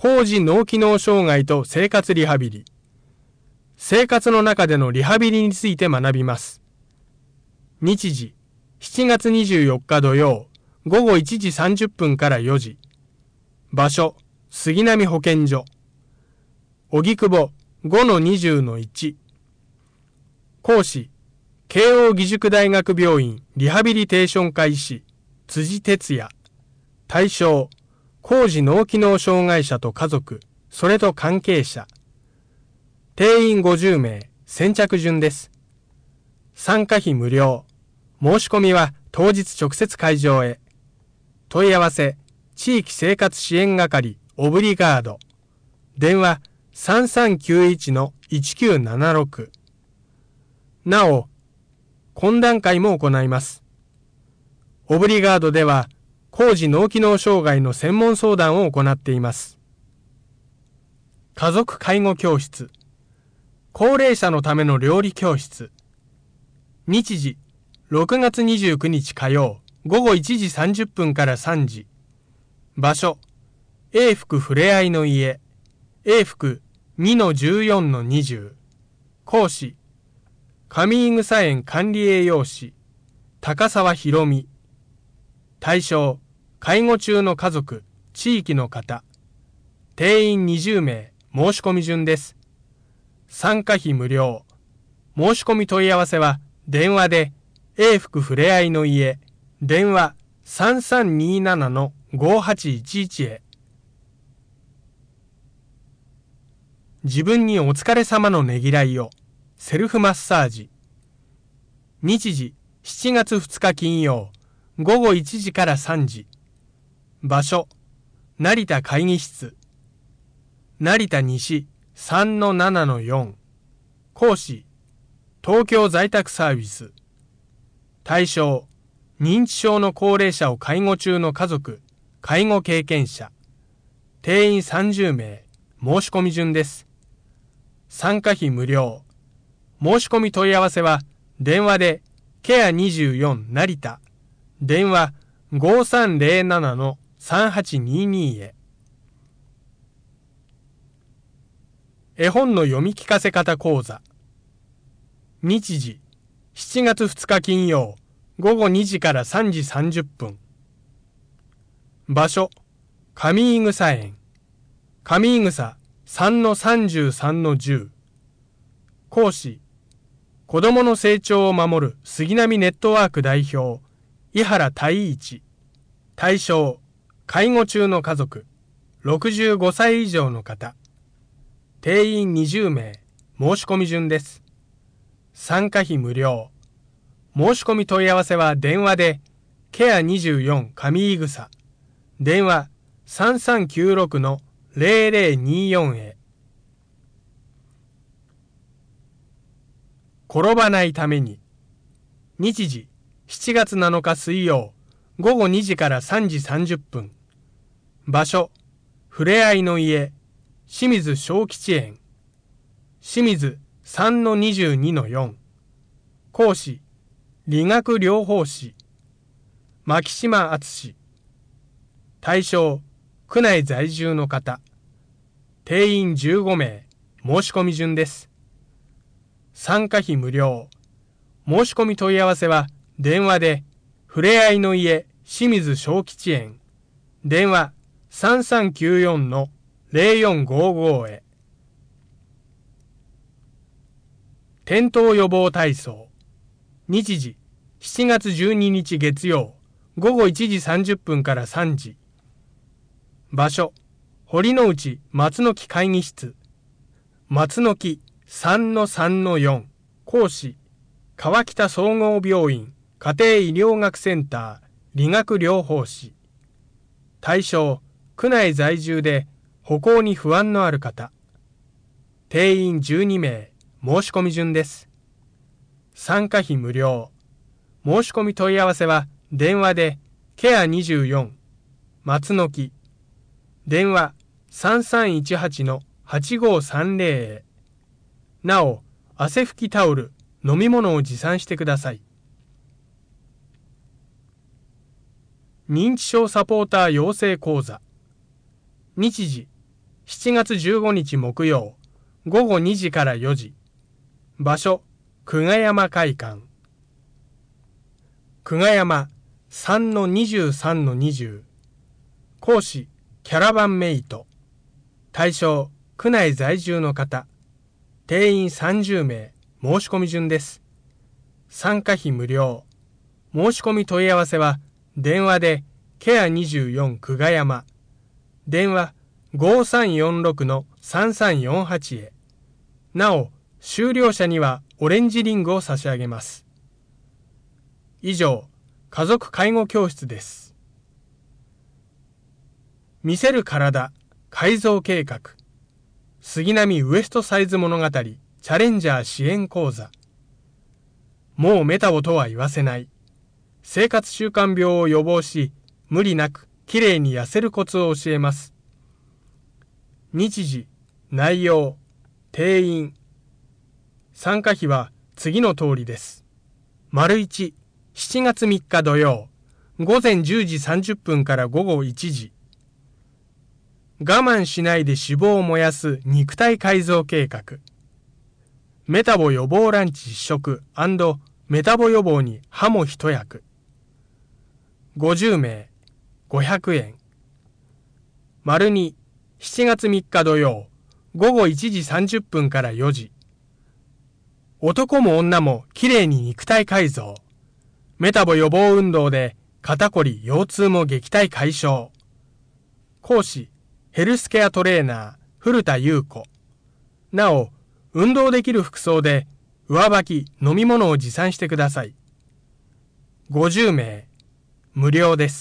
高次脳機能障害と生活リハビリ。生活の中でのリハビリについて学びます。日時、7月24日土曜、午後1時30分から4時。場所、杉並保健所。荻窪 5-20-1。講師、慶應義塾大学病院リハビリテーション科医師、辻哲也。対象、高次脳機能障害者と家族、それと関係者。定員50名、先着順です。参加費無料。申し込みは当日直接会場へ。問い合わせ、地域生活支援係オブリガード。電話3391-1976。なお、懇談会も行います。オブリガードでは、高次脳機能障害の専門相談を行っています。家族介護教室。高齢者のための料理教室。日時、6月29日火曜、午後1時30分から3時。場所、永福ふれあいの家。永福 2-14-20。講師、上井草園管理栄養士、高沢博美。対象、介護中の家族、地域の方。定員20名、申し込み順です。参加費無料。申し込み問い合わせは、電話で、永福ふれあいの家、電話3327-5811へ。自分にお疲れ様のねぎらいを。セルフマッサージ。日時、7月2日金曜、午後1時から3時。場所、成田会議室。成田西 3-7-4。講師、東京在宅サービス。対象、認知症の高齢者を介護中の家族、介護経験者。定員30名、申し込み順です。参加費無料。申し込み問い合わせは、電話で、ケア24成田。電話5307-3822へ。絵本の読み聞かせ方講座。日時、7月2日金曜、午後2時から3時30分。場所、上井草園。上井草 3-33-10。講師、子どもの成長を守る杉並ネットワーク代表、井原太一。対象、介護中の家族、65歳以上の方。定員20名、申し込み順です。参加費無料。申し込み問い合わせは電話で、ケア24上井草。電話3396-0024へ。転ばないために。日時、7月7日水曜、午後2時から3時30分。場所、ふれあいの家、清水小吉園。清水 3-22-4。講師、理学療法士、牧島敦。対象、区内在住の方。定員15名、申し込み順です。参加費無料。申し込み問い合わせは、電話で、ふれあいの家清水小吉園。電話3394-0455へ。転倒予防体操。日時、7月12日月曜、午後1時30分から3時。場所、堀之内松の木会議室。松の木 3-3-4。講師、川北総合病院家庭医療学センター理学療法士。対象、区内在住で歩行に不安のある方。定員12名、申し込み順です。参加費無料。申し込み問い合わせは電話でケア24松の木。電話3318-8530へ。なお、汗拭きタオル、飲み物を持参してください。認知症サポーター養成講座。日時、 7月15日木曜、午後2時から4時。場所、久我山会館。久我山 3-23-20。講師、キャラバンメイト。対象、区内在住の方。定員30名。申し込み順です。参加費無料。申し込み問い合わせは、電話で、ケア24久我山。電話 5346-3348 へ。なお、修了者にはオレンジリングを差し上げます。以上、家族介護教室です。見せる体、改造計画。杉並ウエストサイズ物語、チャレンジャー支援講座。もうメタボとは言わせない。生活習慣病を予防し、無理なくきれいに痩せるコツを教えます。日時、内容、定員。参加費は次の通りです。1、7月3日土曜、午前10時30分から午後1時。我慢しないで脂肪を燃やす肉体改造計画。メタボ予防ランチ試食&メタボ予防に歯も一役。50名、500円。2、7月3日土曜、午後1時30分から4時。男も女もきれいに肉体改造。メタボ予防運動で肩こり、腰痛も撃退解消。講師、ヘルスケアトレーナー、古田優子。なお、運動できる服装で上履き、飲み物を持参してください。50名、無料です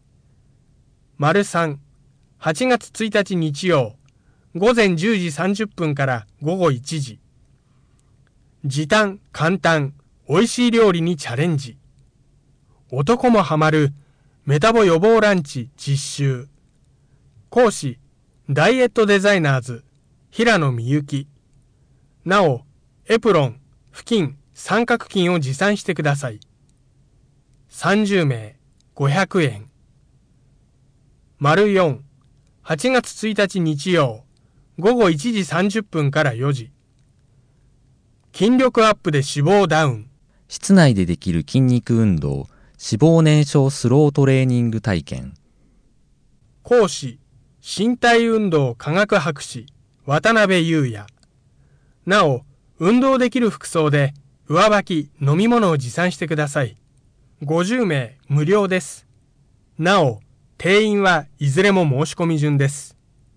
。3、8月1日日曜、午前10時30分から午後1時。時短、簡単、美味しい料理にチャレンジ。男もハマるメタボ予防ランチ実習。講師、ダイエットデザイナーズ、平野美幸。なお、エプロン、布巾、三角巾を持参してください。30名、500円。4、8月1日日曜、午後1時30分から4時。筋力アップで脂肪ダウン。 室内でできる筋肉運動、脂肪燃焼スロートレーニング体験。 講師、身体運動科学博士、渡辺裕也。なお、運動できる服装で上履き、飲み物を持参してください。50名無料です。なお、定員はいずれも申し込み順です。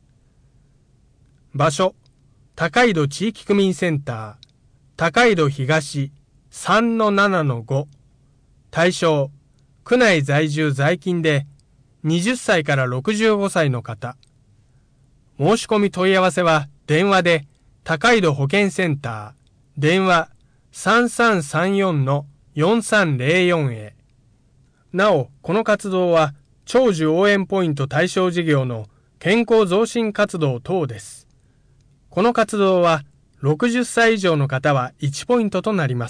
場所、高井戸地域区民センター、高井戸東 3-7-5。対象、区内在住在勤で20歳から65歳の方。申し込み問い合わせは電話で高井戸保健センター、電話 3334-4304 へ。なお、この活動は長寿応援ポイント対象事業の健康増進活動等です。この活動は60歳以上の方は1ポイントとなります。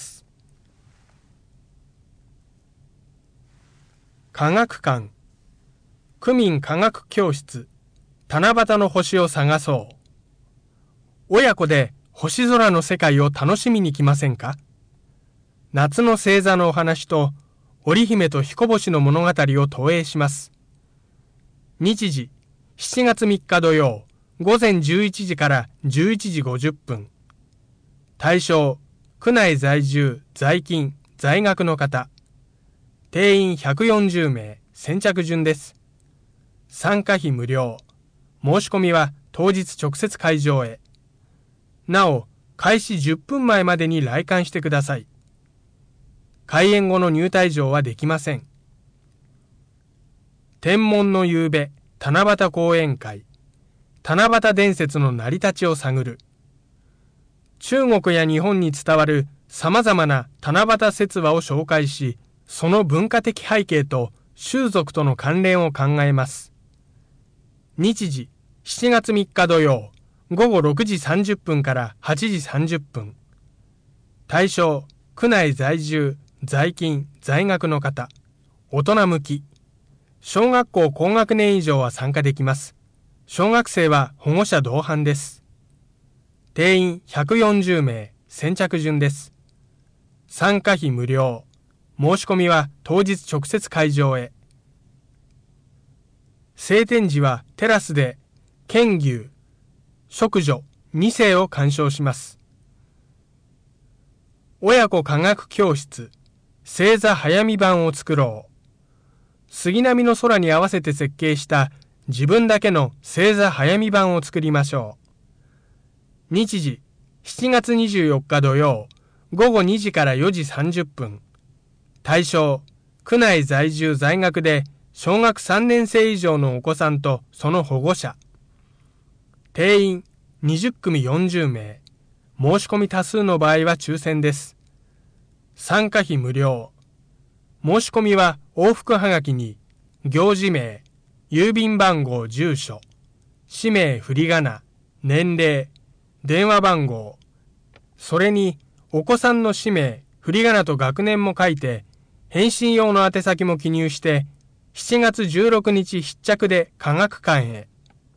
科学館、区民科学教室、七夕の星を探そう。親子で星空の世界を楽しみに来ませんか？夏の星座のお話と織姫と彦星の物語を投影します。日時、7月3日土曜、午前11時から11時50分。対象、区内在住、在勤、在学の方。定員140名、先着順です。参加費無料。申し込みは当日直接会場へ。なお、開始10分前までに来館してください。開演後の入退場はできません。天文の夕べ、七夕講演会。七夕伝説の成り立ちを探る。中国や日本に伝わる様々な七夕説話を紹介し、その文化的背景と習俗との関連を考えます。日時、7月3日土曜、午後6時30分から8時30分。対象、区内在住、在勤、在学の方。大人向き。小学校高学年以上は参加できます。 小学生は保護者同伴です。定員140名、先着順です。参加費無料。申し込みは当日直接会場へ。晴天時はテラスで剣牛、淑女2世を鑑賞します。親子科学教室、星座早見版を作ろう。杉並の空に合わせて設計した自分だけの星座早見版を作りましょう。日時、7月24日土曜、午後2時から4時30分。対象、区内在住在学で小学3年生以上のお子さんとその保護者。定員20組40名。申し込み多数の場合は抽選です。参加費無料。申し込みは往復はがきに行事名、郵便番号、住所、氏名、振り仮名、年齢、電話番号、それにお子さんの氏名、振り仮名と学年も書いて、返信用の宛先も記入して、7月16日必着で科学館へ。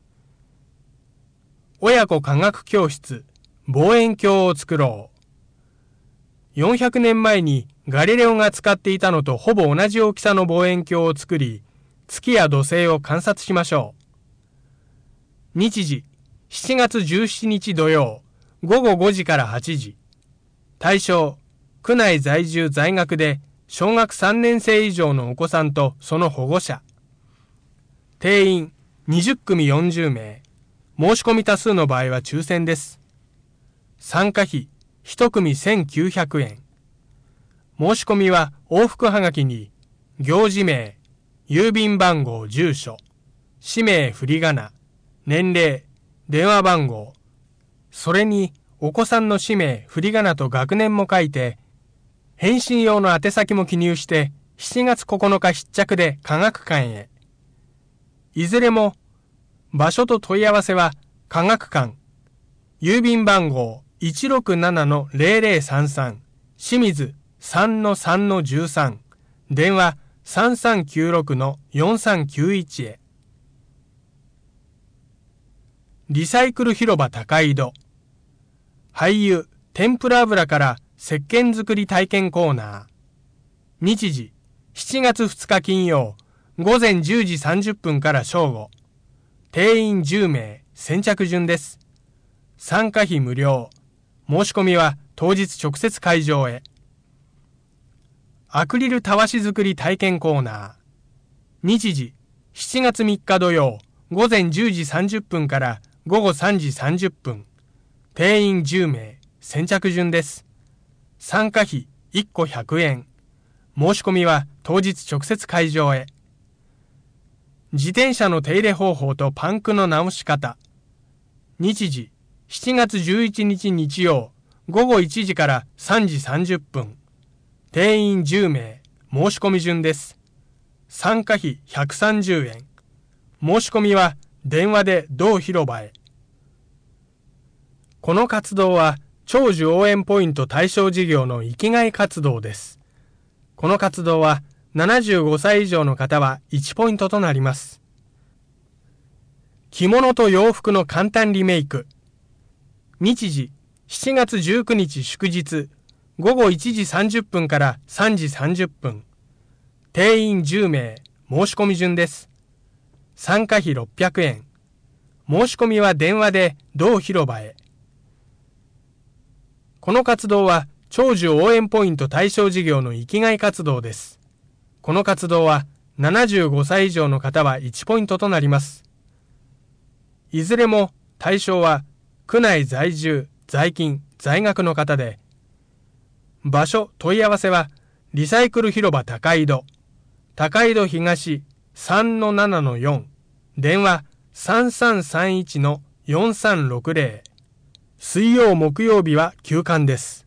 親子科学教室、望遠鏡を作ろう。400年前にガリレオが使っていたのとほぼ同じ大きさの望遠鏡を作り、月や土星を観察しましょう。日時、7月17日土曜、午後5時から8時。対象、区内在住在学で小学3年生以上のお子さんとその保護者。定員20組40名。申し込み多数の場合は抽選です。参加費1組1900円。申し込みは往復はがきに行事名、郵便番号、住所、氏名、振り仮名、年齢、電話番号、それにお子さんの氏名、振り仮名と学年も書いて、返信用の宛先も記入して7月9日必着で科学館へ。いずれも場所と問い合わせは科学館、郵便番号 167-0033 清水 3-3-13 電話 3396-4391 へ。リサイクル広場高井戸。俳優天ぷら油から石鹸作り体験コーナー。日時7月2日金曜午前10時30分から正午。定員10名、先着順です。参加費無料。申し込みは当日直接会場へ。アクリルたわし作り体験コーナー。日時7月3日土曜午前10時30分から午後3時30分。定員10名、先着順です。参加費1個100円。申し込みは当日直接会場へ。自転車の手入れ方法とパンクの直し方。日時7月11日日曜午後1時から3時30分。定員10名、申し込み順です。参加費130円。申し込みは電話で同広場へ。この活動は長寿応援ポイント対象事業の生きがい活動です。この活動は75歳以上の方は1ポイントとなります。着物と洋服の簡単リメイク。日時7月19日祝日午後1時30分から3時30分。定員10名、申し込み順です。参加費600円。申し込みは電話で同広場へ。この活動は長寿応援ポイント対象事業の生きがい活動です。この活動は75歳以上の方は1ポイントとなります。いずれも対象は区内在住、在勤、在学の方で、場所、問い合わせはリサイクル広場高井戸、高井戸東 3-7-4、電話 3331-4360。水曜木曜日は休館です。